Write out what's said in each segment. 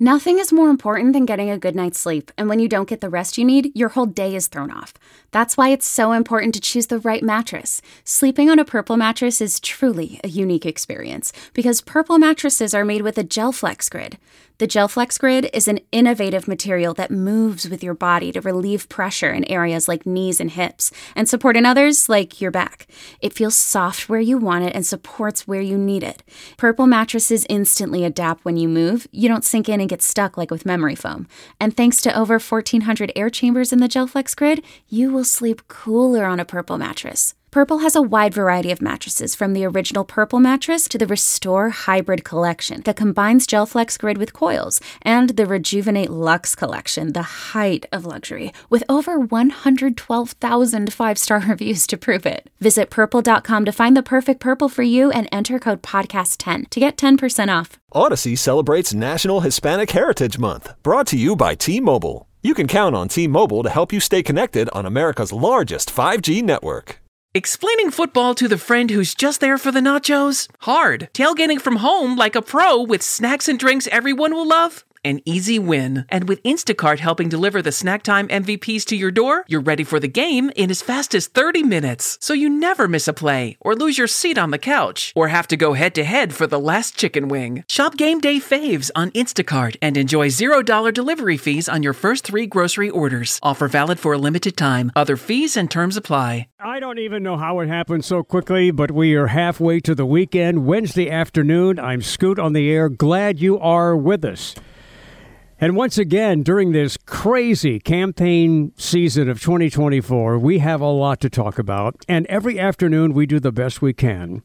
Nothing is more important than getting a good night's sleep, and when you don't get the rest you need, your whole day is thrown off. That's why it's so important to choose the right mattress. Sleeping on a Purple mattress is truly a unique experience, because Purple mattresses are made with a GelFlex Grid. The GelFlex Grid is an innovative material that moves with your body to relieve pressure in areas like knees and hips, and support in others like your back. It feels soft where you want it and supports where you need it. Purple mattresses instantly adapt when you move. You don't sink in and get stuck like with memory foam. And thanks to over 1,400 air chambers in the GelFlex Grid, you will sleep cooler on a Purple mattress. Purple has a wide variety of mattresses, from the original Purple mattress to the Restore Hybrid collection that combines GelFlex Grid with coils, and the Rejuvenate Luxe collection, the height of luxury, with over 112,000 five-star reviews to prove it. Visit purple.com to find the perfect Purple for you and enter code podcast10 to get 10% off. Odyssey celebrates National Hispanic Heritage Month, brought to you by T-Mobile. You can count on T-Mobile to help you stay connected on America's largest 5G network. Explaining football to the friend who's just there for the nachos? Hard. Tailgating from home like a pro with snacks and drinks everyone will love? An easy win. And with Instacart helping deliver the snack time MVPs to your door, you're ready for the game in as fast as 30 minutes. So you never miss a play, or lose your seat on the couch, or have to go head-to-head for the last chicken wing. Shop Game Day Faves on Instacart and enjoy $0 delivery fees on your first 3 grocery orders. Offer valid for a limited time. Other fees and terms apply. I don't even know how it happened so quickly, but we are halfway to the weekend. Wednesday afternoon, I'm Scoot on the air. Glad you are with us. And once again, during this crazy campaign season of 2024, we have a lot to talk about. And every afternoon, we do the best we can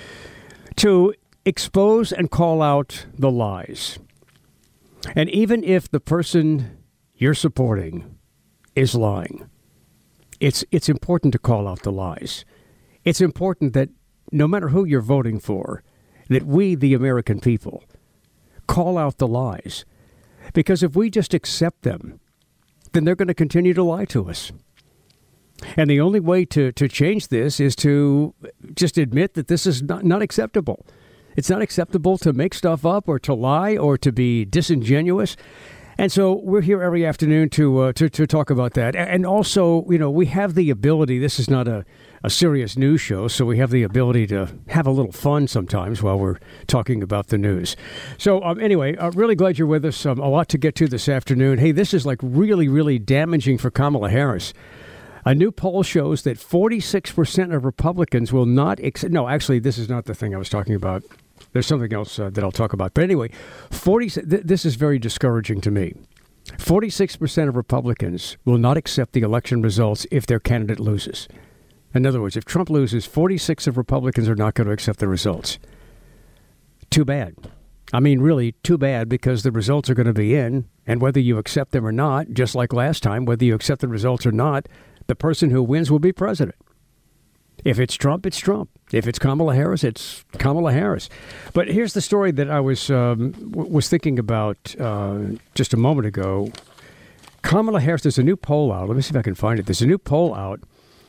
to expose and call out the lies. And even if the person you're supporting is lying, it's important to call out the lies. It's important that no matter who you're voting for, that we, the American people, call out the lies. Because if we just accept them, then they're going to continue to lie to us. And the only way to change this is to just admit that this is not acceptable. It's not acceptable to make stuff up or to lie or to be disingenuous. And so we're here every afternoon to talk about that. And also, you know, we have the ability, this is not a serious news show, so we have the ability to have a little fun sometimes while we're talking about the news. So anyway, really glad you're with us. A lot to get to this afternoon. Hey, this is like really, really damaging for Kamala Harris. A new poll shows that 46% of Republicans will not no, actually, this is not the thing I was talking about. There's something else that I'll talk about. But anyway, this is very discouraging to me. 46% of Republicans will not accept the election results if their candidate loses. In other words, if Trump loses, 46 of Republicans are not going to accept the results. Too bad. I mean, really, too bad, because the results are going to be in, and whether you accept them or not, just like last time, whether you accept the results or not, the person who wins will be president. If it's Trump, it's Trump. If it's Kamala Harris, it's Kamala Harris. But here's the story that I was thinking about just a moment ago. Kamala Harris, there's a new poll out. Let me see if I can find it. There's a new poll out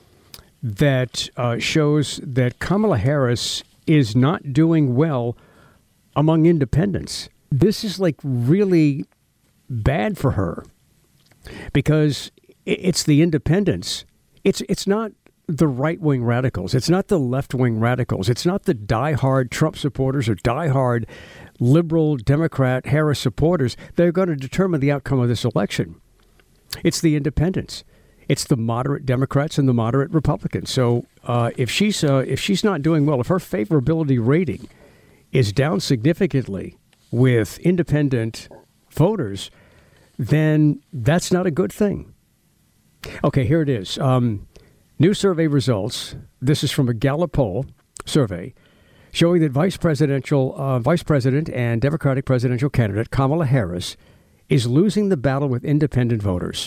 that shows that Kamala Harris is not doing well among independents. This is like really bad for her because it's the independents. It's not the right-wing radicals. It's not the left-wing radicals. It's not the diehard Trump supporters or diehard liberal Democrat Harris supporters. They're going to determine the outcome of this election. It's the independents. It's the moderate Democrats and the moderate Republicans. So if she's not doing well, if her favorability rating is down significantly with independent voters, then that's not a good thing. Okay, here it is. New survey results. This is from a Gallup poll survey showing that Vice President and Democratic presidential candidate Kamala Harris is losing the battle with independent voters.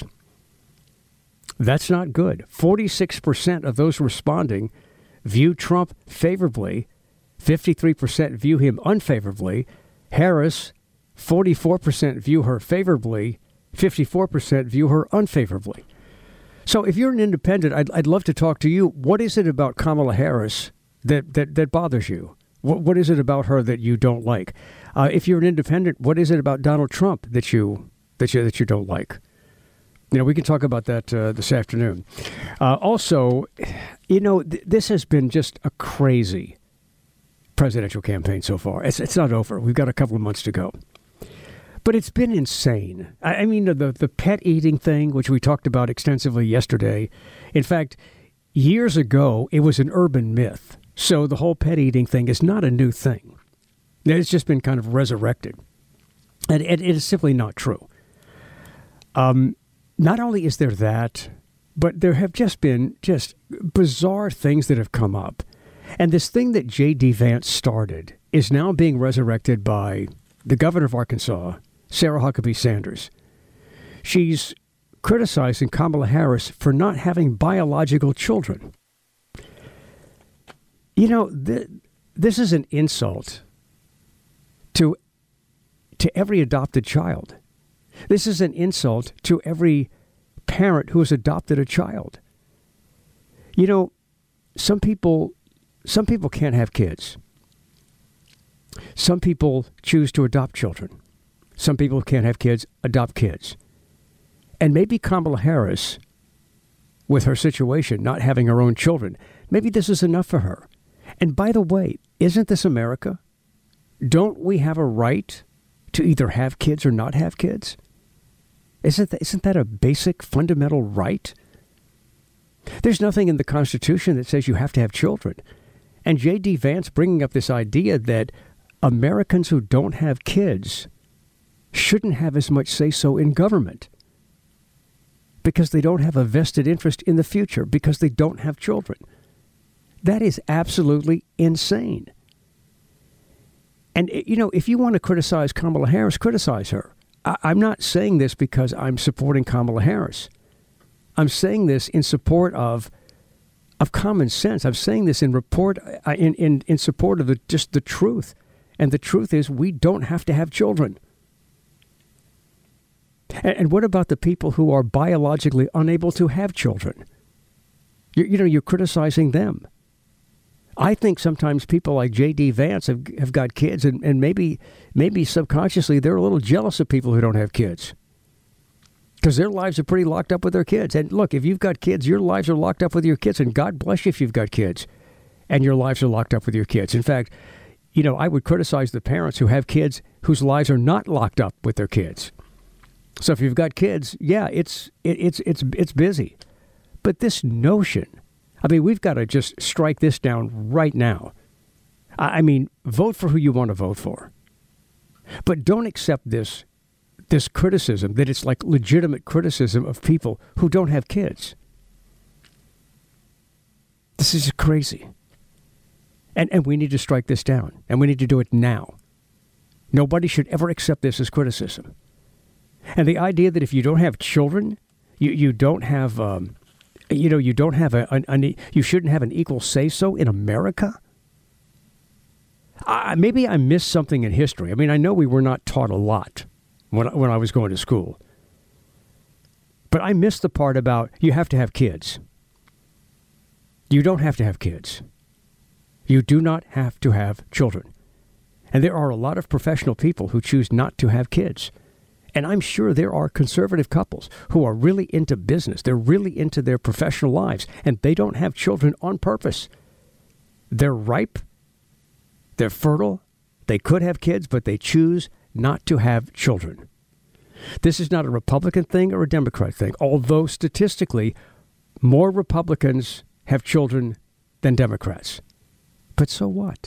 That's not good. 46% of those responding view Trump favorably. 53% view him unfavorably. Harris, 44% view her favorably. 54% view her unfavorably. So if you're an independent, I'd love to talk to you. What is it about Kamala Harris that bothers you? What is it about her that you don't like? If you're an independent, what is it about Donald Trump that you don't like? We can talk about that this afternoon. Also, this has been just a crazy presidential campaign so far. It's not over. We've got a couple of months to go. But it's been insane. I mean, the pet eating thing, which we talked about extensively yesterday. In fact, years ago, it was an urban myth. So the whole pet eating thing is not a new thing. It's just been kind of resurrected. And it is simply not true. Not only is there that, but there have just been bizarre things that have come up. And this thing that J.D. Vance started is now being resurrected by the governor of Arkansas, Sarah Huckabee Sanders. She's criticizing Kamala Harris for not having biological children. This is an insult to every adopted child. This is an insult to every parent who has adopted a child. Some people can't have kids. Some people choose to adopt children. Some people can't have kids, adopt kids. And maybe Kamala Harris, with her situation, not having her own children, maybe this is enough for her. And by the way, isn't this America? Don't we have a right to either have kids or not have kids? Isn't that a basic fundamental right? There's nothing in the Constitution that says you have to have children. And J.D. Vance bringing up this idea that Americans who don't have kids shouldn't have as much say-so in government because they don't have a vested interest in the future, because they don't have children. That is absolutely insane. And, if you want to criticize Kamala Harris, criticize her. I'm not saying this because I'm supporting Kamala Harris. I'm saying this in support of common sense. I'm saying this in support of the truth. And the truth is we don't have to have children. And what about the people who are biologically unable to have children? You're criticizing them. I think sometimes people like J.D. Vance have got kids, and maybe subconsciously they're a little jealous of people who don't have kids. Because their lives are pretty locked up with their kids. And look, if you've got kids, your lives are locked up with your kids. And God bless you if you've got kids and your lives are locked up with your kids. In fact, I would criticize the parents who have kids whose lives are not locked up with their kids. So if you've got kids, yeah, it's busy. But this notion, we've got to just strike this down right now. Vote for who you want to vote for. But don't accept this criticism, that it's like legitimate criticism of people who don't have kids. This is crazy. And we need to strike this down. And we need to do it now. Nobody should ever accept this as criticism. And the idea that if you don't have children, you don't have, you don't have you shouldn't have an equal say-so in America? Maybe I missed something in history. I know we were not taught a lot when I was going to school. But I missed the part about you have to have kids. You don't have to have kids. You do not have to have children. And there are a lot of professional people who choose not to have kids. And I'm sure there are conservative couples who are really into business. They're really into their professional lives, and they don't have children on purpose. They're ripe. They're fertile. They could have kids, but they choose not to have children. This is not a Republican thing or a Democrat thing, although statistically, more Republicans have children than Democrats. But so what?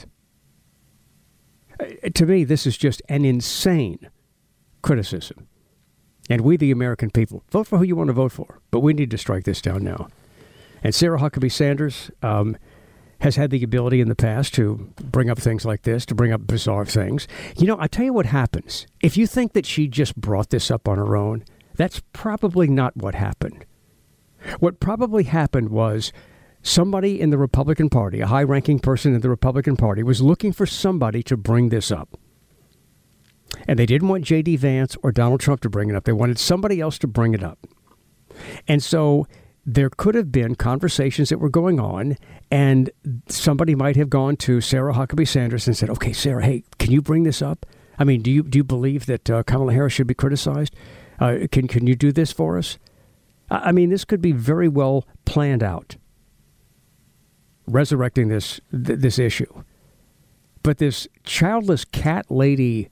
To me, this is just an insane criticism. And we, the American people, vote for who you want to vote for. But we need to strike this down now. And Sarah Huckabee Sanders has had the ability in the past to bring up things like this, to bring up bizarre things. I tell you what happens. If you think that she just brought this up on her own, that's probably not what happened. What probably happened was somebody in the Republican Party, a high-ranking person in the Republican Party, was looking for somebody to bring this up. And they didn't want J.D. Vance or Donald Trump to bring it up. They wanted somebody else to bring it up. And so there could have been conversations that were going on, and somebody might have gone to Sarah Huckabee Sanders and said, okay, Sarah, hey, can you bring this up? I mean, do you believe that Kamala Harris should be criticized? Can you do this for us? I mean, this could be very well planned out, resurrecting this issue. But this childless cat lady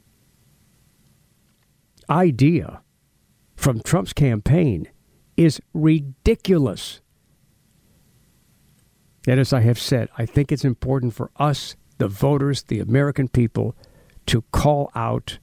idea from Trump's campaign is ridiculous. And as I have said, I think it's important for us, the voters, the American people, to call out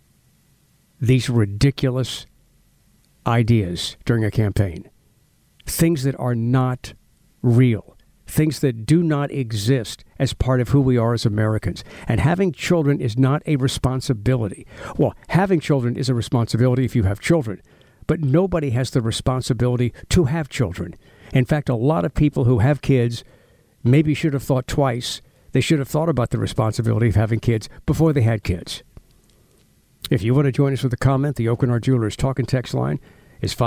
these ridiculous ideas during a campaign. Things that are not real. Things that do not exist as part of who we are as Americans. And having children is not a responsibility. Well, having children is a responsibility if you have children. But nobody has the responsibility to have children. In fact, a lot of people who have kids maybe should have thought twice. They should have thought about the responsibility of having kids before they had kids. If you want to join us with a comment, the Oakenard Jewelers talk and text line is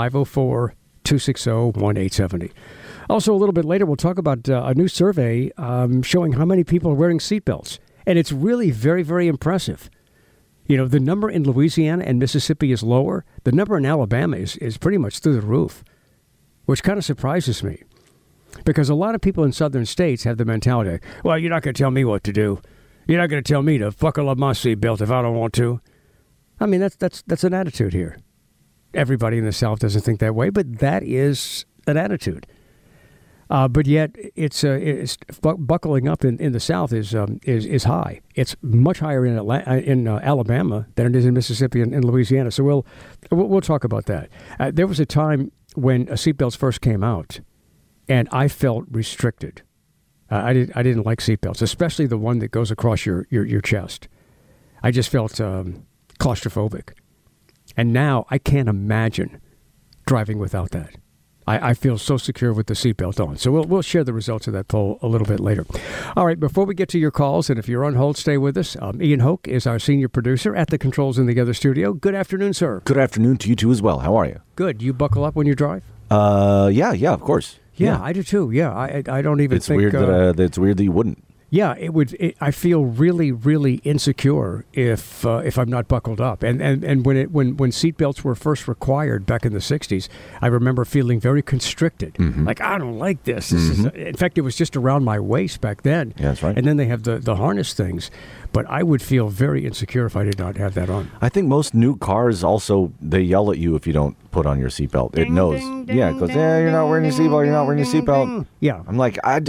504-260-1870. Also, a little bit later, we'll talk about a new survey showing how many people are wearing seatbelts. And it's really very, very impressive. You know, the number in Louisiana and Mississippi is lower. The number in Alabama is pretty much through the roof, which kind of surprises me. Because a lot of people in southern states have the mentality, well, you're not going to tell me what to do. You're not going to tell me to buckle up my seatbelt if I don't want to. I mean, that's an attitude here. Everybody in the South doesn't think that way, but that is an attitude. But yet, it's buckling up in the South is high. It's much higher in Alabama than it is in Mississippi and Louisiana. So we'll talk about that. There was a time when seatbelts first came out, and I felt restricted. I didn't like seatbelts, especially the one that goes across your chest. I just felt claustrophobic. And now I can't imagine driving without that. I feel so secure with the seatbelt on. So we'll share the results of that poll a little bit later. All right, before we get to your calls, and if you're on hold, stay with us. Ian Hoke is our senior producer at the controls in the other studio. Good afternoon, sir. Good afternoon to you, too, as well. How are you? Good. You buckle up when you drive? Yeah, of course. Yeah, I do, too. Yeah, I don't even think... It's weird that you wouldn't. Yeah, I feel really, really insecure if I'm not buckled up. And when seatbelts were first required back in the 60s, I remember feeling very constricted. Mm-hmm. Like, I don't like this. In fact, it was just around my waist back then. Yeah, that's right. And then they have the harness things. But I would feel very insecure if I did not have that on. I think most new cars also, they yell at you if you don't put on your seatbelt. It knows. Yeah, it goes, you're not wearing your seatbelt. You're not wearing your seatbelt. Yeah. I'm like, I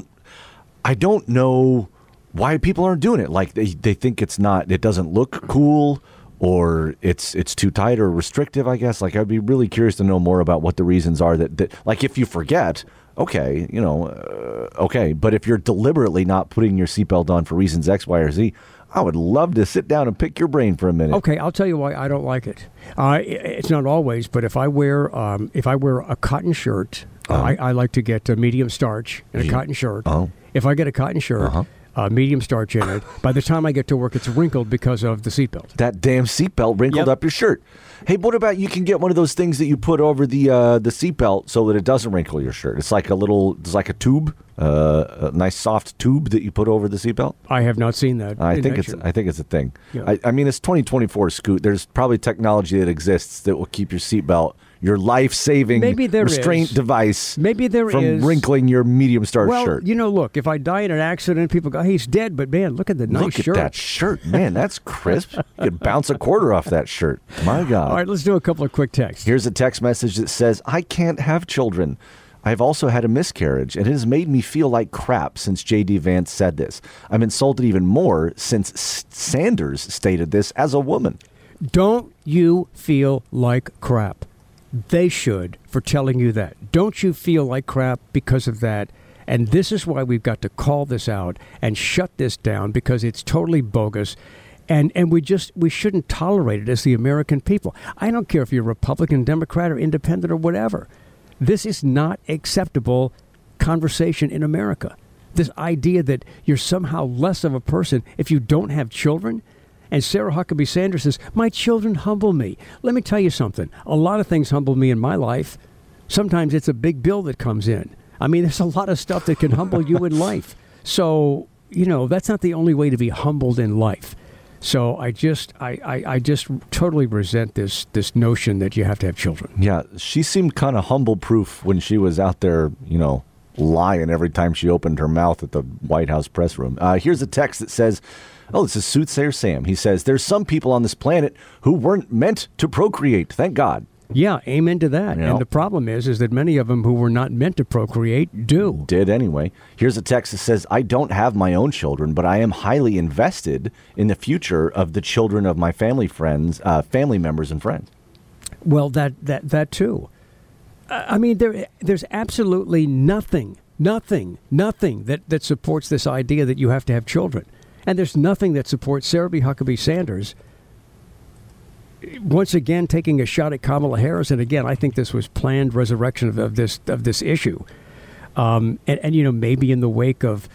don't know why people aren't doing it. Like they think it doesn't look cool, or it's too tight or restrictive, I guess. Like, I'd be really curious to know more about what the reasons are that like, if you forget, okay, okay. But if you're deliberately not putting your seatbelt on for reasons X, Y, or Z, I would love to sit down and pick your brain for a minute. Okay, I'll tell you why I don't like it. It's not always, but if I wear a cotton shirt, I like to get a medium starch in a cotton shirt. If I get a cotton shirt, medium starch in it, by the time I get to work, it's wrinkled because of the seatbelt. That damn seatbelt wrinkled up your shirt. Hey, what about you can get one of those things that you put over the seatbelt so that it doesn't wrinkle your shirt? It's like a tube, a nice soft tube that you put over the seatbelt. I have not seen that. I think it's a thing. Yeah. I mean, it's 2024, Scoot. There's probably technology that exists that will keep your seatbelt, your life-saving restraint device, from wrinkling your medium starch shirt. Well, look, if I die in an accident, people go, he's dead, but man, look at the nice shirt. Look at that shirt. Man, that's crisp. You could bounce a quarter off that shirt. My God. All right, let's do a couple of quick texts. Here's a text message that says, I can't have children. I've also had a miscarriage, and it has made me feel like crap since J.D. Vance said this. I'm insulted even more since Sanders stated this as a woman. Don't you feel like crap? They should for telling you that. Don't you feel like crap because of that? And this is why we've got to call this out and shut this down, because it's totally bogus. And we shouldn't tolerate it as the American people. I don't care if you're Republican, Democrat, or independent or whatever. This is not acceptable conversation in America. This idea that you're somehow less of a person if you don't have children. And Sarah Huckabee Sanders says, my children humble me. Let me tell you something. A lot of things humble me in my life. Sometimes it's a big bill that comes in. I mean, there's a lot of stuff that can humble you in life. So, that's not the only way to be humbled in life. So I just totally resent this notion that you have to have children. Yeah, she seemed kind of humble proof when she was out there, lying every time she opened her mouth at the White House press room. Here's a text that says, this is Soothsayer Sam. He says, there's some people on this planet who weren't meant to procreate. Thank God. Yeah, amen to that. And the problem is that many of them who were not meant to procreate did anyway. Here's a text that says, I don't have my own children, but I am highly invested in the future of the children of my family members and friends. Well, that too. I mean, there's absolutely nothing that supports this idea that you have to have children. And there's nothing that supports Sarah B. Huckabee Sanders once again taking a shot at Kamala Harris. And again, I think this was planned resurrection of this issue. And maybe in the wake of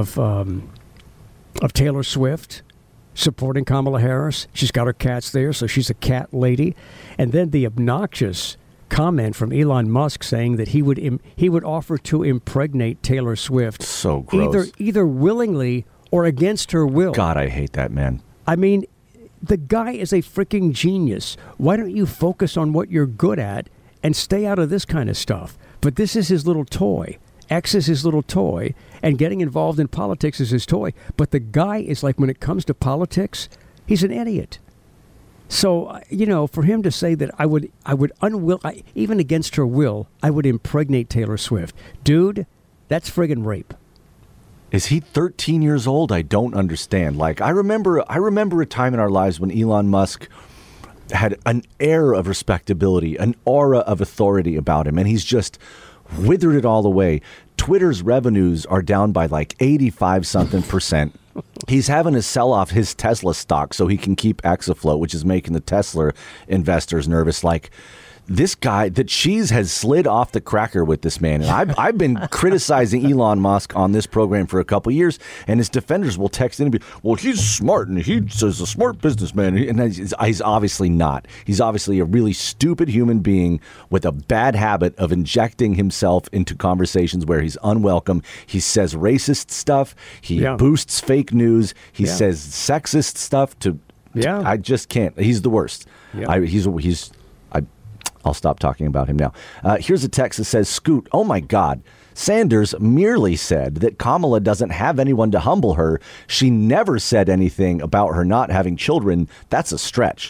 Taylor Swift supporting Kamala Harris. She's got her cats there, so she's a cat lady. And then the obnoxious comment from Elon Musk saying that he would offer to impregnate Taylor Swift. So gross. Either willingly or against her will. God, I hate that man. I mean, the guy is a freaking genius. Why don't you focus on what you're good at and stay out of this kind of stuff? But this is his little toy. X is his little toy, and getting involved in politics is his toy. But the guy is like, when it comes to politics, he's an idiot. So, for him to say that I would even against her will, I would impregnate Taylor Swift. Dude, that's friggin' rape. Is he 13 years old? I don't understand. Like, I remember a time in our lives when Elon Musk had an air of respectability, an aura of authority about him, and he's just withered it all away. Twitter's revenues are down by like 85-something%. He's having to sell off his Tesla stock so he can keep X afloat, which is making the Tesla investors nervous. Like, this guy, the cheese has slid off the cracker with this man. And I've been criticizing Elon Musk on this program for a couple of years, and his defenders will text in and be, well, he's smart, and he's a smart businessman. And he's obviously not. He's obviously a really stupid human being with a bad habit of injecting himself into conversations where he's unwelcome. He says racist stuff. He boosts fake news. He says sexist stuff. I just can't. He's the worst. Yeah. I'll stop talking about him now. Here's a text that says, Scoot, oh my God, Sanders merely said that Kamala doesn't have anyone to humble her. She never said anything about her not having children. That's a stretch.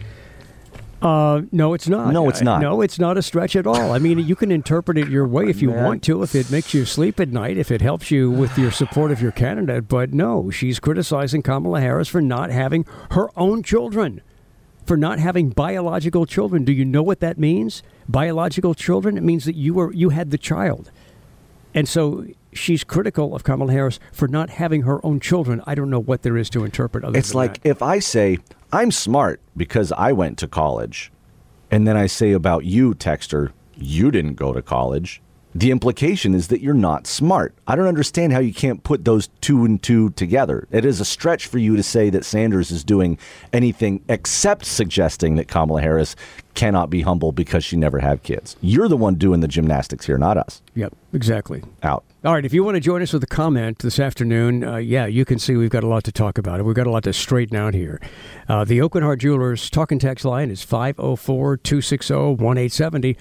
No, it's not. No, it's not. No, it's not a stretch at all. I mean, you can interpret it your way if you want to, if it makes you sleep at night, if it helps you with your support of your candidate. But no, she's criticizing Kamala Harris for not having her own children. For not having biological children. Do you know what that means? Biological children? It means that you had the child. And so she's critical of Kamala Harris for not having her own children. I don't know what there is to interpret other It's than like that. If I say, I'm smart because I went to college, and then I say about you, Texter, you didn't go to college, the implication is that you're not smart. I don't understand how you can't put those two and two together. It is a stretch for you to say that Sanders is doing anything except suggesting that Kamala Harris cannot be humble because she never had kids. You're the one doing the gymnastics here, not us. Yep, exactly. Out. All right, if you want to join us with a comment this afternoon, you can see we've got a lot to talk about. We've got a lot to straighten out here. The Oakland Heart Jewelers talk and text line is 504-260-1870.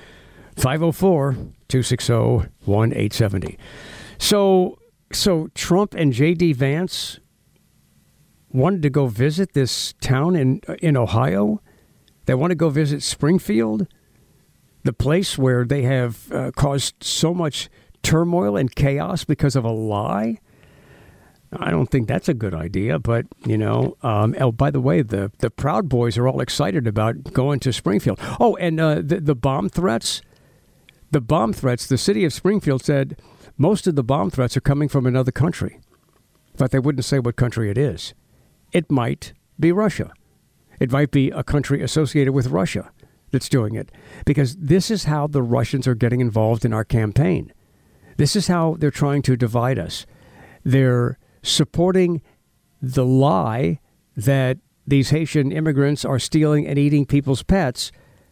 504-260-1870. So Trump and J.D. Vance wanted to go visit this town in Ohio. They want to go visit Springfield, the place where they have caused so much turmoil and chaos because of a lie. I don't think that's a good idea, but, by the way, the Proud Boys are all excited about going to Springfield. Oh, and the bomb threats. The bomb threats, the city of Springfield said most of the bomb threats are coming from another country. But they wouldn't say what country it is. It might be Russia. It might be a country associated with Russia that's doing it. Because this is how the Russians are getting involved in our campaign. This is how they're trying to divide us. They're supporting the lie that these Haitian immigrants are stealing and eating people's pets.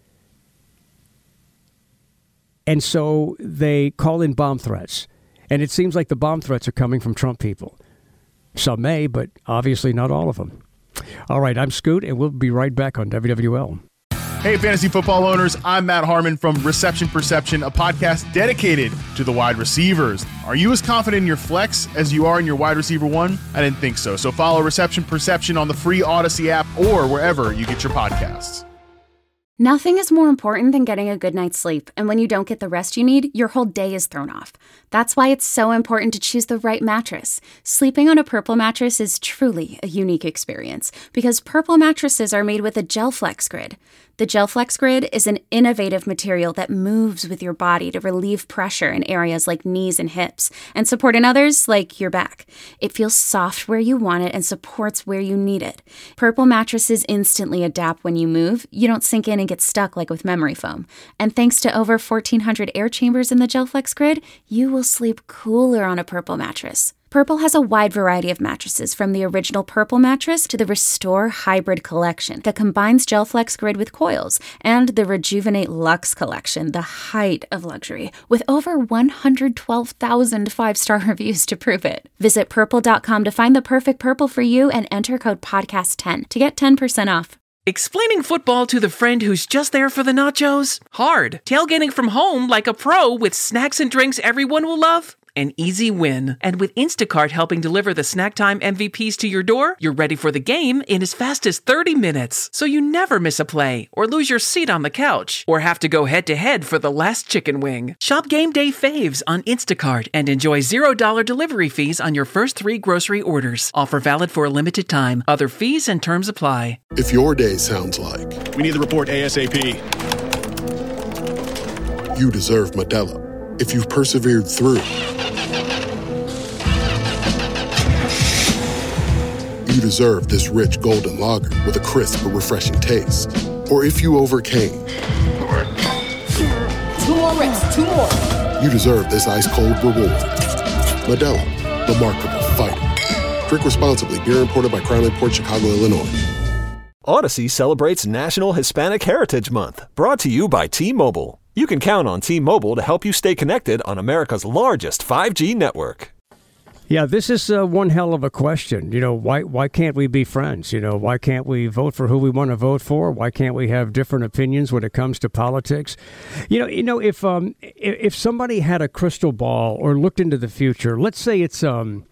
And so they call in bomb threats. And it seems like the bomb threats are coming from Trump people. Some may, but obviously not all of them. All right, I'm Scoot, and we'll be right back on WWL. Hey, fantasy football owners, I'm Matt Harmon from Reception Perception, a podcast dedicated to the wide receivers. Are you as confident in your flex as you are in your wide receiver one? I didn't think so. So follow Reception Perception on the free Odyssey app or wherever you get your podcasts. Nothing is more important than getting a good night's sleep, and when you don't get the rest you need, your whole day is thrown off. That's why it's so important to choose the right mattress. Sleeping on a Purple mattress is truly a unique experience because Purple mattresses are made with a GelFlex Grid. The GelFlex Grid is an innovative material that moves with your body to relieve pressure in areas like knees and hips and support in others like your back. It feels soft where you want it and supports where you need it. Purple mattresses instantly adapt when you move. You don't sink in and get stuck like with memory foam. And thanks to over 1,400 air chambers in the GelFlex Grid, you will sleep cooler on a Purple mattress. Purple has a wide variety of mattresses, from the original Purple mattress to the Restore Hybrid collection that combines GelFlex Grid with coils, and the Rejuvenate Luxe collection, the height of luxury, with over 112,000 five-star reviews to prove it. Visit purple.com to find the perfect Purple for you and enter code podcast10 to get 10% off. Explaining football to the friend who's just there for the nachos? Hard. Tailgating from home like a pro with snacks and drinks everyone will love? An easy win. And with Instacart helping deliver the snack time MVPs to your door, you're ready for the game in as fast as 30 minutes. So you never miss a play, or lose your seat on the couch, or have to go head-to-head for the last chicken wing. Shop Game Day faves on Instacart and enjoy $0 delivery fees on your first 3 grocery orders. Offer valid for a limited time. Other fees and terms apply. If your day sounds like, We need the report ASAP. you deserve Modelo. If you've persevered through, you deserve this rich golden lager with a crisp but refreshing taste. Or if you overcame, 2 more reps, 2 more. you deserve this ice-cold reward. Modelo, the Markable Fighter. Drink responsibly. Beer imported by Crown Imports, Chicago, Illinois. Odyssey celebrates National Hispanic Heritage Month, brought to you by T-Mobile. You can count on T-Mobile to help you stay connected on America's largest 5G network. Yeah, this is one hell of a question. You know, why can't we be friends? You know, why can't we vote for who we want to vote for? Why can't we have different opinions when it comes to politics? You know, if somebody had a crystal ball or looked into the future, let's say it's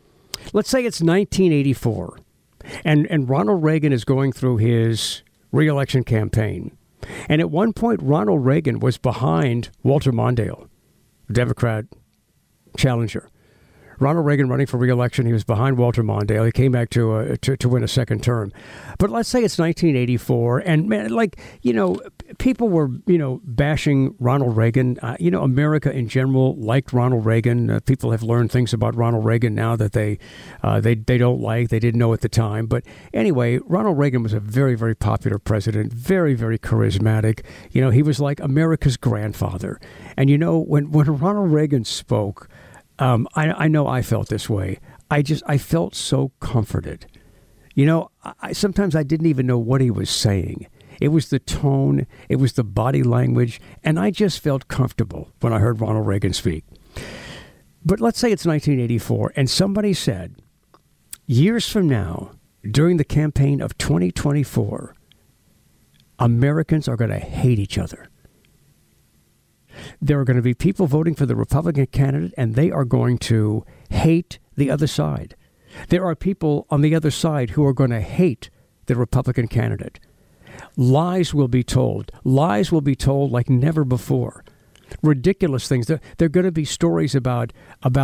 1984, and Ronald Reagan is going through his re-election campaign, and at one point Ronald Reagan was behind Walter Mondale, Democrat challenger. Ronald Reagan running for re-election. He was behind Walter Mondale. He came back to win a second term. But let's say it's 1984, and man, people were bashing Ronald Reagan. America in general liked Ronald Reagan. People have learned things about Ronald Reagan now that they don't like. They didn't know at the time. But anyway, Ronald Reagan was a very, very popular president. Very, very charismatic. He was like America's grandfather. And when Ronald Reagan spoke. I know I felt this way. I felt so comforted. Sometimes I didn't even know what he was saying. It was the tone, it was the body language, and I just felt comfortable when I heard Ronald Reagan speak. But let's say it's 1984, and somebody said, years from now, during the campaign of 2024, Americans are going to hate each other. There are going to be people voting for the Republican candidate, and they are going to hate the other side. There are people on the other side who are going to hate the Republican candidate. Lies will be told. Lies will be told like never before. Ridiculous things. There are going to be stories about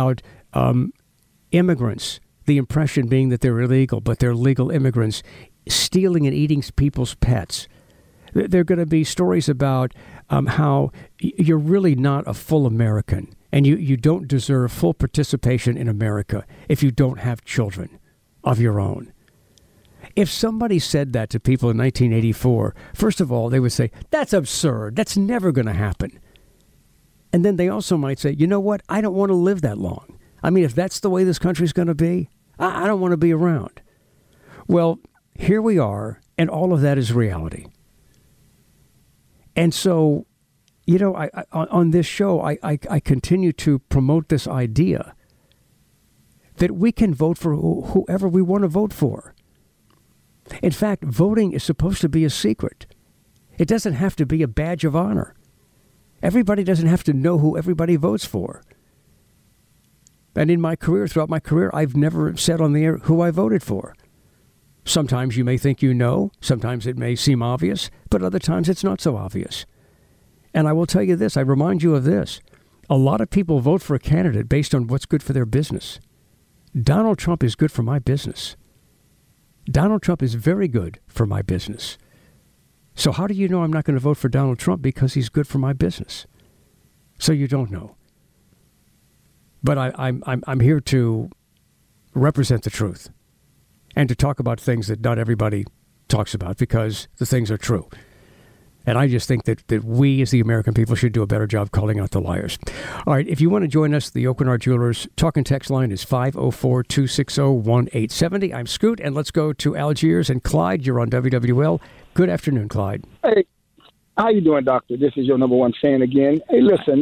immigrants, the impression being that they're illegal, but they're legal immigrants, stealing and eating people's pets. There are going to be stories about how you're really not a full American, and you don't deserve full participation in America if you don't have children of your own. If somebody said that to people in 1984, first of all, they would say, that's absurd. That's never going to happen. And then they also might say, you know what? I don't want to live that long. I mean, if that's the way this country's going to be, I don't want to be around. Well, here we are, and all of that is reality. And so, I on this show, I continue to promote this idea that we can vote for whoever we want to vote for. In fact, voting is supposed to be a secret. It doesn't have to be a badge of honor. Everybody doesn't have to know who everybody votes for. And in my career, throughout my career, I've never said on the air who I voted for. Sometimes you may think you know, sometimes it may seem obvious, but other times it's not so obvious. And I will tell you this, I remind you of this. A lot of people vote for a candidate based on what's good for their business. Donald Trump is good for my business. Donald Trump is very good for my business. So how do you know I'm not going to vote for Donald Trump because he's good for my business? So you don't know. But I'm here to represent the truth and to talk about things that not everybody talks about because the things are true. And I just think that we as the American people should do a better job calling out the liars. All right, if you want to join us, the Oakenard Jewelers talk and text line is 504-260-1870. I'm Scoot, and let's go to Algiers. And Clyde, you're on WWL. Good afternoon, Clyde. Hey, how you doing, Doctor? This is your number one fan again. Hey, listen,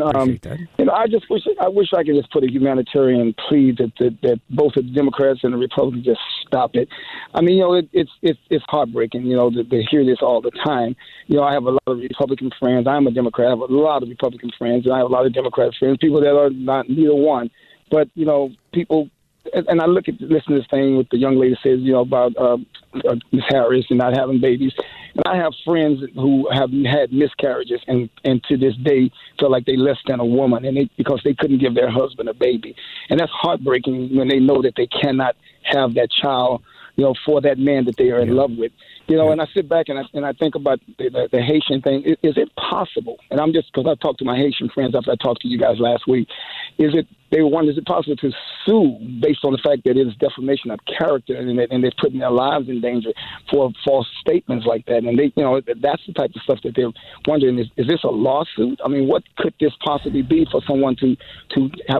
I just wish I could just put a humanitarian plea that both the Democrats and the Republicans just stop it. I mean, it's heartbreaking, to hear this all the time. I have a lot of Republican friends. I'm a Democrat. I have a lot of Republican friends, and I have a lot of Democrat friends, people that are not neither one. But, people, and I listen to this thing with the young lady says, about Ms. Harris and not having babies. And I have friends who have had miscarriages and to this day feel like they're less than a woman because they couldn't give their husband a baby. And that's heartbreaking when they know that they cannot have that child, for that man that they are in love with. And I sit back and I think about the Haitian thing. Is it possible? And I'm just, because I talked to my Haitian friends after I talked to you guys last week, is it possible to sue based on the fact that it is defamation of character and they're putting their lives in danger for false statements like that? And that's the type of stuff that they're wondering, is this a lawsuit? I mean, what could this possibly be for someone to have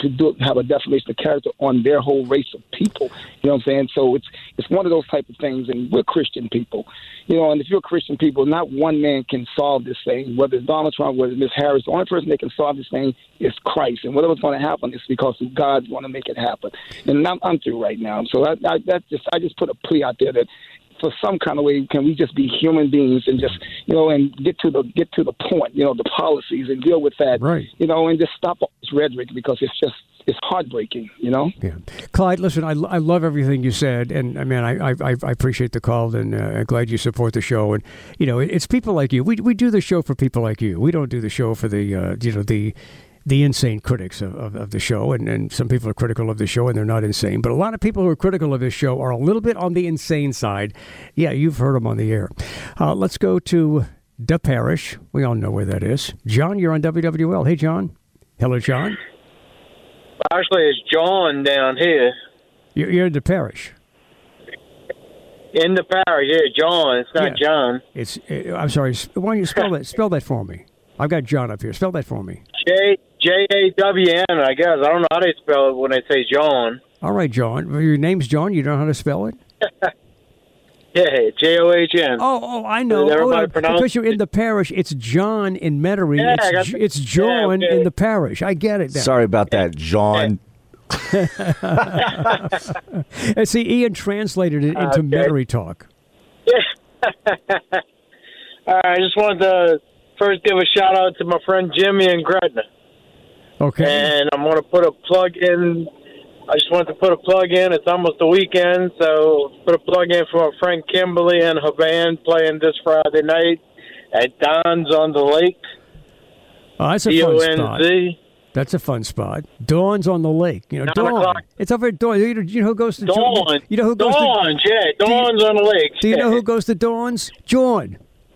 a defamation of character on their whole race of people? You know what I'm saying? So it's one of those type of things, and we're Christian people. And if you're Christian people, not one man can solve this thing, whether it's Donald Trump, whether it's Ms. Harris. The only person that can solve this thing is Christ. And whatever's going to happen is because God's going to make it happen. And I'm through right now. So I just put a plea out there that for some kind of way, can we just be human beings and just, and get to the point, the policies, and deal with that, right? And just stop all this rhetoric, because it's heartbreaking, Yeah. Clyde, listen, I love everything you said, and I mean, I appreciate the call, and I'm glad you support the show. And it's people like you. We do the show for people like you. We don't do the show for the insane critics of the show, and some people are critical of the show and they're not insane. But a lot of people who are critical of this show are a little bit on the insane side. Yeah, you've heard them on the air. Let's go to the Parish. We all know where that is. John, you're on WWL. Hey, John. Hello, John. Actually, it's John down here. You're in the Parish. In the parish, yeah, John. It's not John. I'm sorry. Why don't you spell that for me? I've got John up here. Spell that for me. J-A-W-N, I guess. I don't know how they spell it when they say John. All right, John. Your name's John. You don't know how to spell it? Yeah, J-O-H-N. Oh, I know. Because you're in the parish, it's John in Metairie. Yeah, it's John in the parish. I get it now. Sorry about that, John. And see, Ian translated it into Metairie talk. Yeah. I just wanted to first give a shout out to my friend Jimmy in Gretna. Okay. And I'm going to put a plug in. I just wanted to put a plug in. It's almost the weekend, so put a plug in for my friend Kimberly and her band playing this Friday night at Don's on the Lake. Oh, that's a fun spot. That's a fun spot. Dawn's on the Lake. Dawn. It's over at Dawn. You know who goes to Dawn? You know who goes Dawn's, yeah. Dawn's on the Lake. Do you know who goes to Dawn's? John.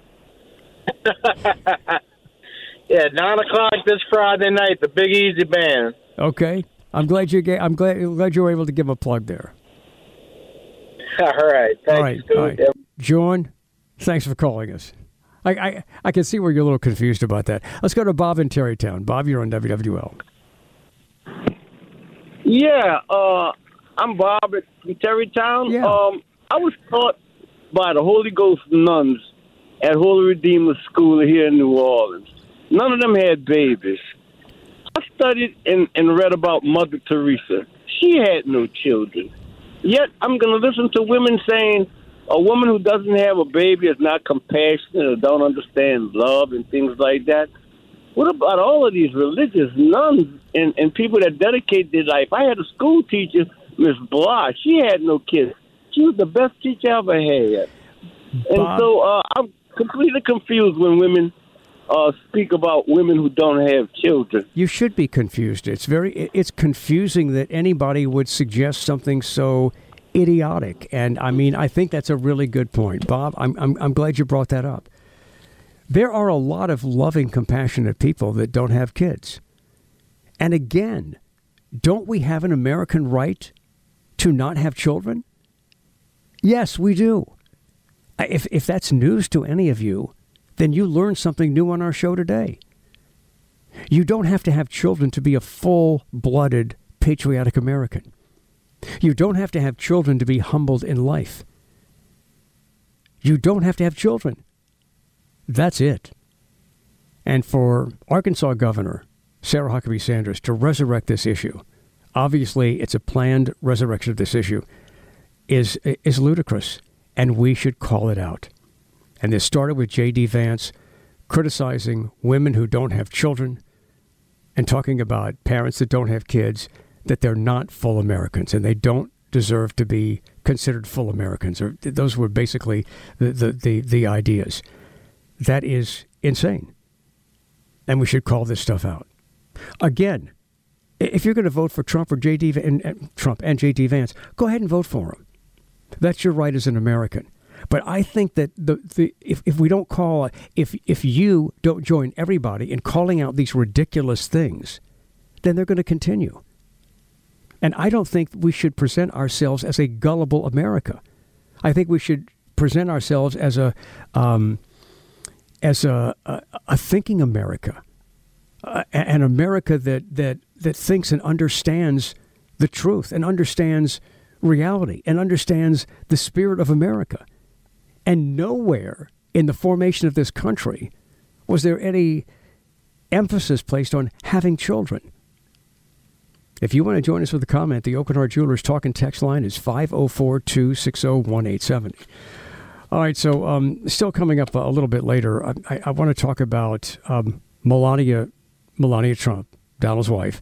Yeah, 9 o'clock this Friday night. The Big Easy Band. Okay. I'm glad you were able to give a plug there. All right. Thanks. All right. John, thanks for calling us. I can see where you're a little confused about that. Let's go to Bob in Terrytown. Bob, you're on WWL. Yeah, I'm Bob in Terrytown. Yeah. I was taught by the Holy Ghost nuns at Holy Redeemer School here in New Orleans. None of them had babies. I studied and read about Mother Teresa. She had no children. Yet I'm going to listen to women saying, A woman who doesn't have a baby is not compassionate or don't understand love and things like that. What about all of these religious nuns and people that dedicate their life? I had a school teacher, Miss Blah. She had no kids. She was the best teacher I ever had. And so I'm completely confused when women speak about women who don't have children. You should be confused. It's confusing that anybody would suggest something so idiotic. And I mean, I think that's a really good point, Bob. I'm glad you brought that up. There are a lot of loving, compassionate people that don't have kids. And again, don't we have an American right to not have children? Yes, we do. If that's news to any of you, then you learned something new on our show today. You don't have to have children to be a full-blooded, patriotic American. You don't have to have children to be humbled in life. You don't have to have children. That's it. And for Arkansas Governor Sarah Huckabee Sanders to resurrect this issue, obviously it's a planned resurrection of this issue, is ludicrous, and we should call it out. And this started with J.D. Vance criticizing women who don't have children and talking about parents that don't have kids, that they're not full Americans and they don't deserve to be considered full Americans. Or those were basically the ideas. That is insane. And we should call this stuff out. Again, if you're going to vote for Trump or Trump and J.D. Vance, go ahead and vote for him. That's your right as an American. But I think that if we don't call, if you don't join everybody in calling out these ridiculous things, then they're going to continue. And I don't think we should present ourselves as a gullible America. I think we should present ourselves as a thinking America, an America that thinks and understands the truth and understands reality and understands the spirit of America. And nowhere in the formation of this country was there any emphasis placed on having children. If you want to join us with a comment, the Open Heart Jewelers talk and text line is 504-260-1870. All right, so still coming up a little bit later, I want to talk about Melania Trump, Donald's wife.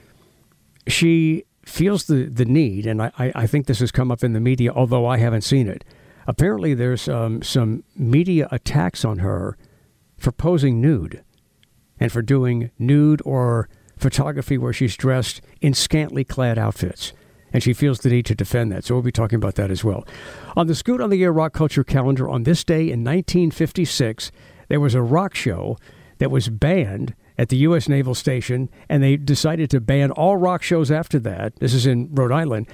She feels the need, and I think this has come up in the media, although I haven't seen it. Apparently there's some media attacks on her for posing nude and for doing nude or photography where she's dressed in scantily clad outfits. And she feels the need to defend that. So we'll be talking about that as well. On the Scoot on the Air Rock Culture calendar, on this day in 1956, there was a rock show that was banned at the U.S. Naval Station, and they decided to ban all rock shows after that. This is in Rhode Island.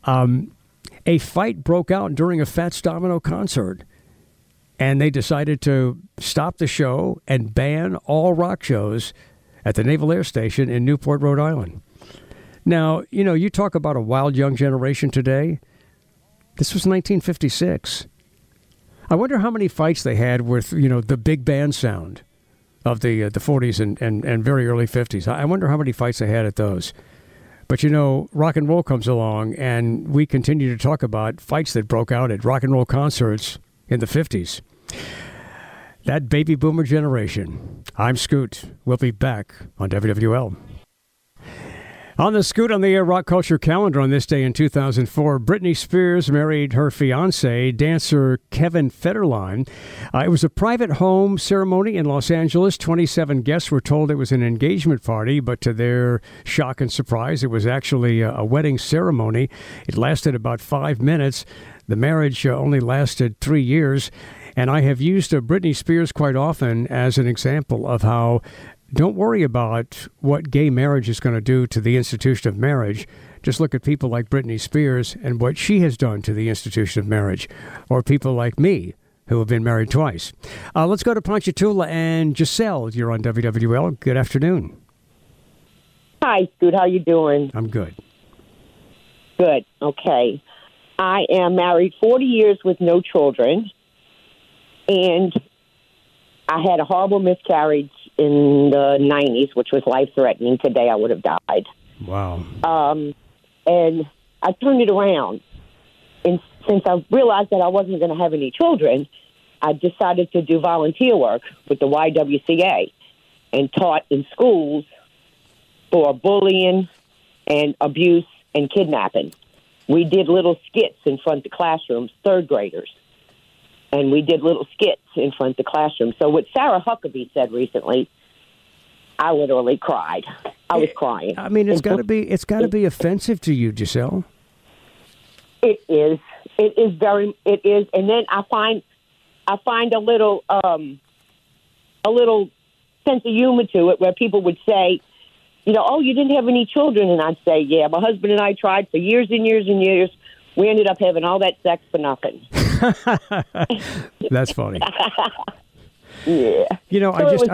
A fight broke out during a Fats Domino concert, and they decided to stop the show and ban all rock shows at the Naval Air Station in Newport, Rhode Island. Now, you talk about a wild young generation today. This was 1956. I wonder how many fights they had with, the big band sound of the 40s and very early 50s. I wonder how many fights they had at those. But, rock and roll comes along, and we continue to talk about fights that broke out at rock and roll concerts in the 50s. That baby boomer generation. I'm Scoot. We'll be back on WWL. On the Scoot on the Air Rock Culture calendar on this day in 2004, Britney Spears married her fiancé, dancer Kevin Federline. It was a private home ceremony in Los Angeles. 27 guests were told it was an engagement party, but to their shock and surprise, it was actually a wedding ceremony. It lasted about 5 minutes. The marriage only lasted 3 years. And I have used Britney Spears quite often as an example of how don't worry about what gay marriage is going to do to the institution of marriage. Just look at people like Britney Spears and what she has done to the institution of marriage, or people like me who have been married twice. Let's go to Ponchatoula and Giselle. You're on WWL. Good afternoon. Hi, Scoot. How you doing? I'm good. Good. Okay. I am married 40 years with no children, and I had a horrible miscarriage in the 90s, which was life-threatening. Today I would have died. Wow. And I turned it around. since I realized that I wasn't going to have any children, I decided to do volunteer work with the YWCA and taught in schools for bullying and abuse and kidnapping. We did little skits in front of classrooms, third graders. And we did little skits in front of the classroom. So what Sarah Huckabee said recently, I literally cried. I was crying. I mean, it's got to be offensive to you, Giselle. It is. It is very. It is. And then I find a little sense of humor to it, where people would say, you know, oh, you didn't have any children, and I'd say, yeah, my husband and I tried for years and years and years. We ended up having all that sex for nothing. That's funny. Yeah. You know, so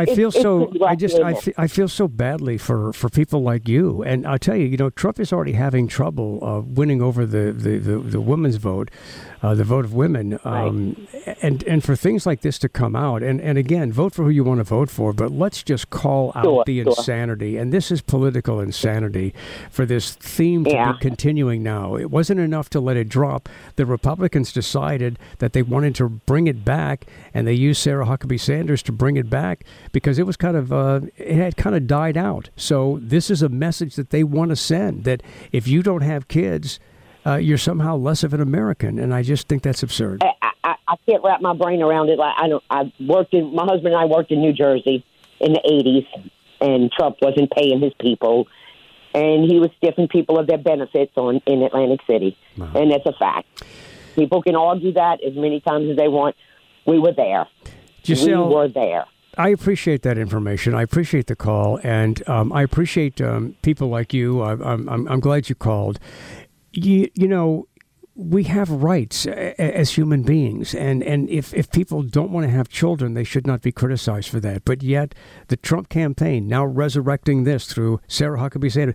I feel so badly for people like you. And I'll tell you, you know, Trump is already having trouble winning over the women's vote, the vote of women. And for things like this to come out, and again, vote for who you want to vote for, but let's just call out the insanity. And this is political insanity for this theme to be continuing now. It wasn't enough to let it drop. The Republicans decided that they wanted to bring it back, and they used Sarah Huckabee Sanders to bring it back because it was kind of it had kind of died out. So this is a message that they want to send, that if you don't have kids, you're somehow less of an American, and I just think that's absurd. I can't wrap my brain around it. My husband and I worked in New Jersey in the 80s, and Trump wasn't paying his people, and he was stiffing people of their benefits in Atlantic City, and that's a fact. People can argue that as many times as they want. We were there. Giselle, we were there. I appreciate that information. I appreciate the call, and I appreciate people like you. I'm glad you called. You know, we have rights as human beings, and if people don't want to have children, they should not be criticized for that. But yet, the Trump campaign now resurrecting this through Sarah Huckabee Sanders.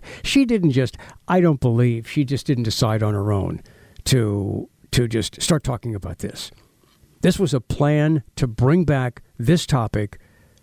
I don't believe she just didn't decide on her own to just start talking about this. This was a plan to bring back this topic,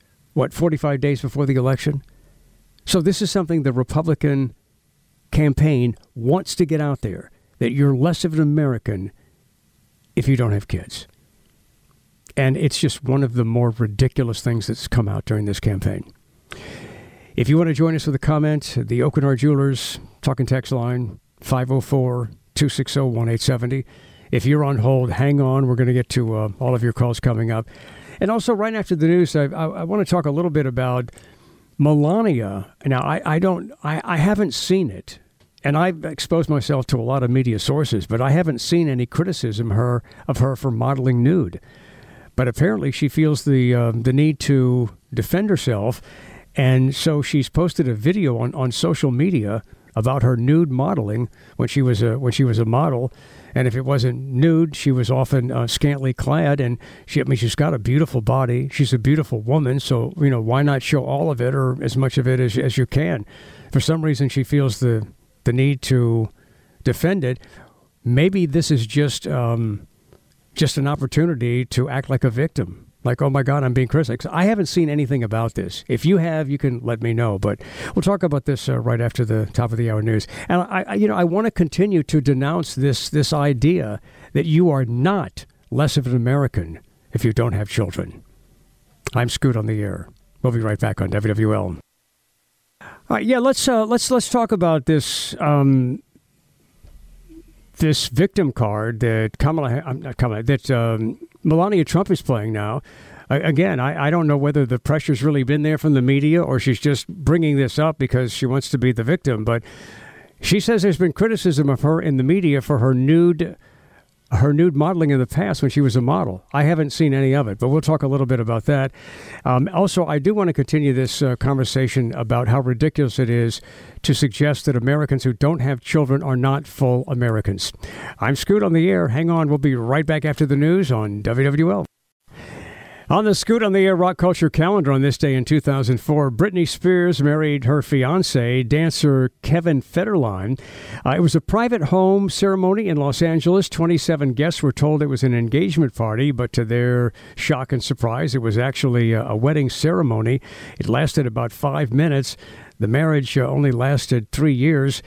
45 days before the election? So this is something the Republican campaign wants to get out there, that you're less of an American if you don't have kids. And it's just one of the more ridiculous things that's come out during this campaign. If you want to join us with a comment, the Oakenhart Jewelers talking text line, 504-260-1870. If you're on hold, hang on. We're going to get to all of your calls coming up. And also, right after the news, I want to talk a little bit about Melania. Now, I haven't seen it, and I've exposed myself to a lot of media sources, but I haven't seen any criticism of her for modeling nude. But apparently, she feels the need to defend herself, and so she's posted a video on social media about her nude modeling when she was a model. And if it wasn't nude, she was often scantily clad. And she's got a beautiful body. She's a beautiful woman. So, you know, why not show all of it or as much of it as you can? For some reason, she feels the need to defend it. Maybe this is just an opportunity to act like a victim. Like, oh, my God, I'm being criticized. I haven't seen anything about this. If you have, you can let me know. But we'll talk about this right after the top of the hour news. And I want to continue to denounce this idea that you are not less of an American if you don't have children. I'm Scoot on the air. We'll be right back on WWL. All right, yeah, let's talk about this this victim card that Melania Trump is playing now. Again, I don't know whether the pressure's really been there from the media or she's just bringing this up because she wants to be the victim. But she says there's been criticism of her in the media for her nude modeling in the past when she was a model. I haven't seen any of it, but we'll talk a little bit about that. Also, I do want to continue this conversation about how ridiculous it is to suggest that Americans who don't have children are not full Americans. I'm Scoot on the air. Hang on. We'll be right back after the news on WWL. On the Scoot on the Air Rock Culture calendar on this day in 2004, Britney Spears married her fiancé, dancer Kevin Federline. It was a private home ceremony in Los Angeles. 27 guests were told it was an engagement party, but to their shock and surprise, it was actually a wedding ceremony. It lasted about 5 minutes. The marriage only lasted 3 years.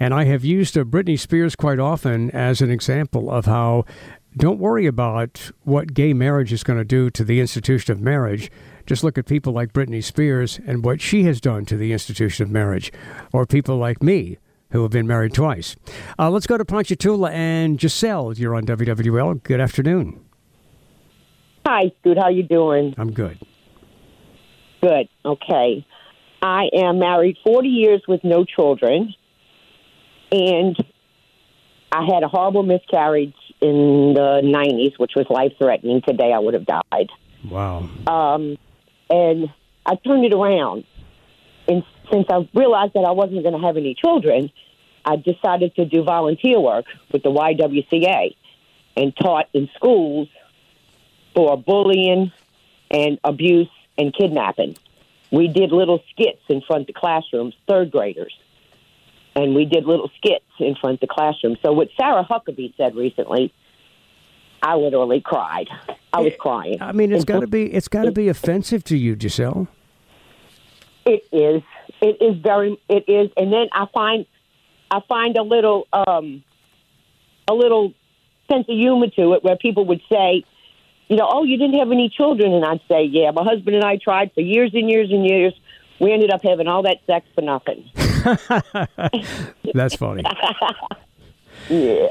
And I have used Britney Spears quite often as an example of how don't worry about what gay marriage is going to do to the institution of marriage. Just look at people like Britney Spears and what she has done to the institution of marriage, or people like me who have been married twice. Let's go to Ponchatoula and Giselle. You're on WWL. Good afternoon. Hi, Scoot. How you doing? I'm good. Good. Okay. I am married 40 years with no children, and I had a horrible miscarriage in the 90s, which was life-threatening. Today I would have died. Wow. And I turned it around. And since I realized that I wasn't going to have any children, I decided to do volunteer work with the YWCA and taught in schools for bullying and abuse and kidnapping. We did little skits in front of classrooms, third graders. And we did little skits in front of the classroom. So what Sarah Huckabee said recently, I literally cried. I was crying. I mean, it's got to be offensive to you, Giselle. It is. It is. And then I find a little sense of humor to it, where people would say, oh, you didn't have any children, and I'd say, yeah, my husband and I tried for years and years and years. We ended up having all that sex for nothing. That's funny. Yeah.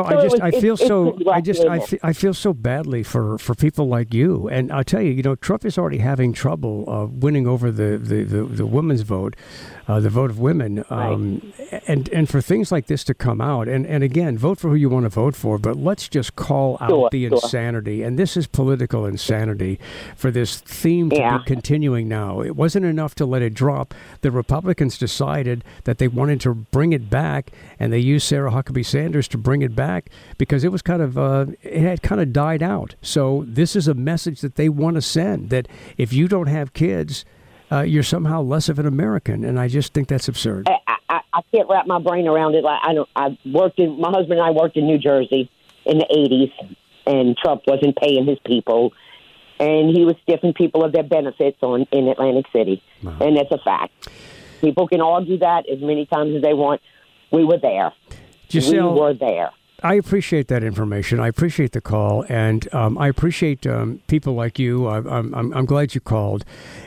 I feel so badly for people like you. And I'll tell you, Trump is already having trouble winning over the women's vote, the vote of women. Right. And for things like this to come out, and again, vote for who you want to vote for, but let's just call out the insanity. And this is political insanity for this theme to be continuing now. It wasn't enough to let it drop. The Republicans decided that they wanted to bring it back, and they used Sarah Huckabee Sanders to bring it back because it was it had kind of died out. So this is a message that they want to send, that if you don't have kids, you're somehow less of an American, and I just think that's absurd. I can't wrap my brain around it. My husband and I worked in New Jersey in the 80s, and Trump wasn't paying his people, and he was stiffing people of their benefits in Atlantic City, and that's a fact. People can argue that as many times as they want. We were there. Giselle, we were there. I appreciate that information. I appreciate the call, and I appreciate people like you. I'm glad you called.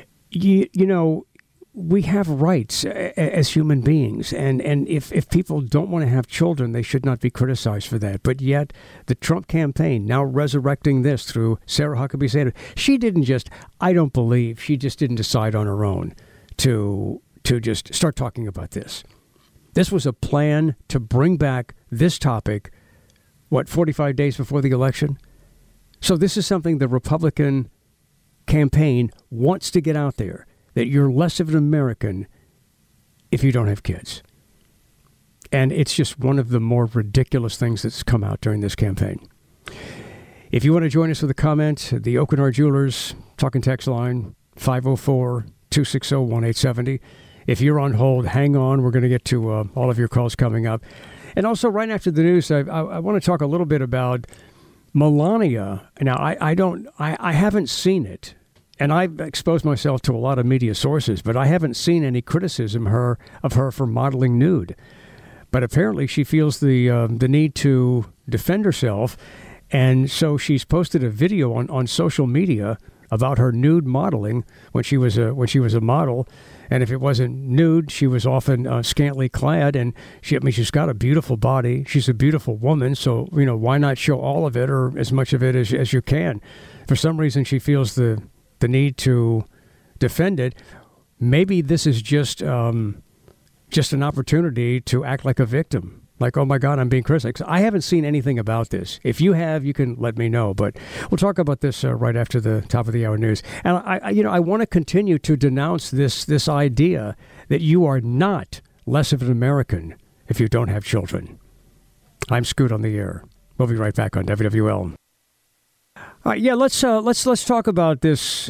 We have rights as human beings, and if people don't want to have children, they should not be criticized for that. But yet, the Trump campaign now resurrecting this through Sarah Huckabee Sanders. I don't believe she just didn't decide on her own to just start talking about this. This was a plan to bring back this topic, 45 days before the election? So this is something the Republican campaign wants to get out there, that you're less of an American if you don't have kids. And it's just one of the more ridiculous things that's come out during this campaign. If you want to join us with a comment, the Oakenard Jewelers talk and text line, 504-260-1870. If you're on hold, hang on. We're going to get to all of your calls coming up. And also, right after the news, I want to talk a little bit about Melania. Now, I haven't seen it, and I've exposed myself to a lot of media sources, but I haven't seen any criticism of her for modeling nude. But apparently, she feels the need to defend herself, and so she's posted a video on social media about her nude modeling when she was a model. And if it wasn't nude, she was often scantily clad. And she's got a beautiful body. She's a beautiful woman. So, why not show all of it or as much of it as you can? For some reason, she feels the need to defend it. Maybe this is just an opportunity to act like a victim. Like, oh, my God, I'm being criticized. I haven't seen anything about this. If you have, you can let me know. But we'll talk about this right after the top of the hour news. And I want to continue to denounce this idea that you are not less of an American if you don't have children. I'm Scoot on the air. We'll be right back on WWL. All right, yeah, let's talk about this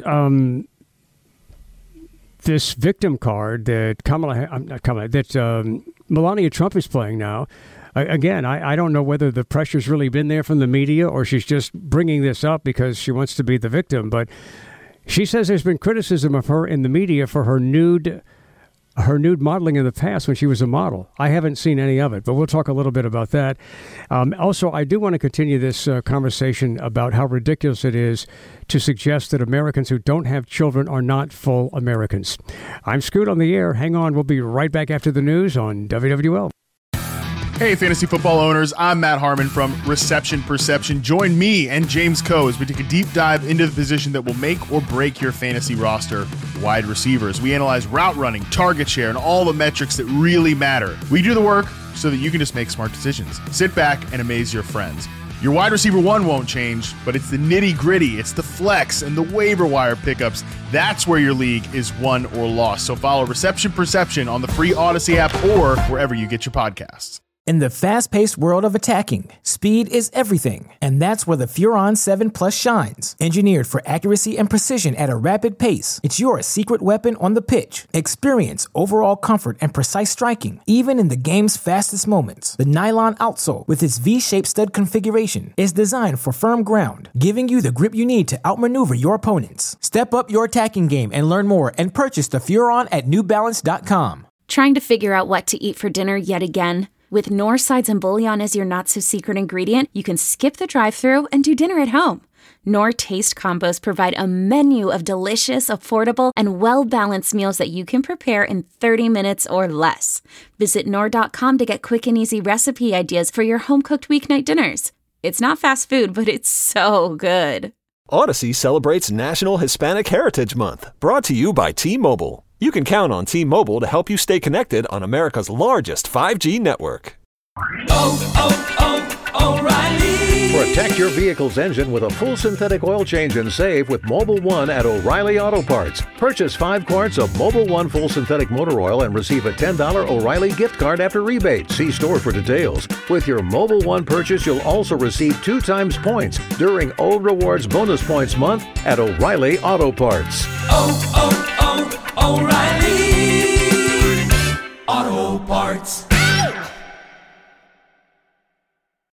this victim card that Melania Trump is playing now. Again, I don't know whether the pressure's really been there from the media or she's just bringing this up because she wants to be the victim. But she says there's been criticism of her in the media for her nude her nude modeling in the past when she was a model. I haven't seen any of it, but we'll talk a little bit about that. Also, I do want to continue this conversation about how ridiculous it is to suggest that Americans who don't have children are not full Americans. I'm Scoot on the air. Hang on. We'll be right back after the news on WWL. Hey, fantasy football owners. I'm Matt Harmon from Reception Perception. Join me and James Coe as we take a deep dive into the position that will make or break your fantasy roster, wide receivers. We analyze route running, target share, and all the metrics that really matter. We do the work so that you can just make smart decisions. Sit back and amaze your friends. Your wide receiver one won't change, but it's the nitty-gritty, it's the flex, and the waiver wire pickups. That's where your league is won or lost. So follow Reception Perception on the free Odyssey app or wherever you get your podcasts. In the fast-paced world of attacking, speed is everything, and that's where the Furon 7 Plus shines. Engineered for accuracy and precision at a rapid pace, it's your secret weapon on the pitch. Experience overall comfort and precise striking, even in the game's fastest moments. The nylon outsole, with its V-shaped stud configuration, is designed for firm ground, giving you the grip you need to outmaneuver your opponents. Step up your attacking game and learn more and purchase the Furon at NewBalance.com. Trying to figure out what to eat for dinner yet again? With Knorr sides and bouillon as your not-so-secret ingredient, you can skip the drive-thru and do dinner at home. Knorr Taste Combos provide a menu of delicious, affordable, and well-balanced meals that you can prepare in 30 minutes or less. Visit Knorr.com to get quick and easy recipe ideas for your home-cooked weeknight dinners. It's not fast food, but it's so good. Odyssey celebrates National Hispanic Heritage Month, brought to you by T-Mobile. You can count on T-Mobile to help you stay connected on America's largest 5G network. O'Reilly! Protect your vehicle's engine with a full synthetic oil change and save with Mobil 1 at O'Reilly Auto Parts. Purchase 5 quarts of Mobil 1 full synthetic motor oil and receive a $10 O'Reilly gift card after rebate. See store for details. With your Mobil 1 purchase, you'll also receive 2 times points during O Rewards Bonus Points Month at O'Reilly Auto Parts. O'Reilly Auto Parts.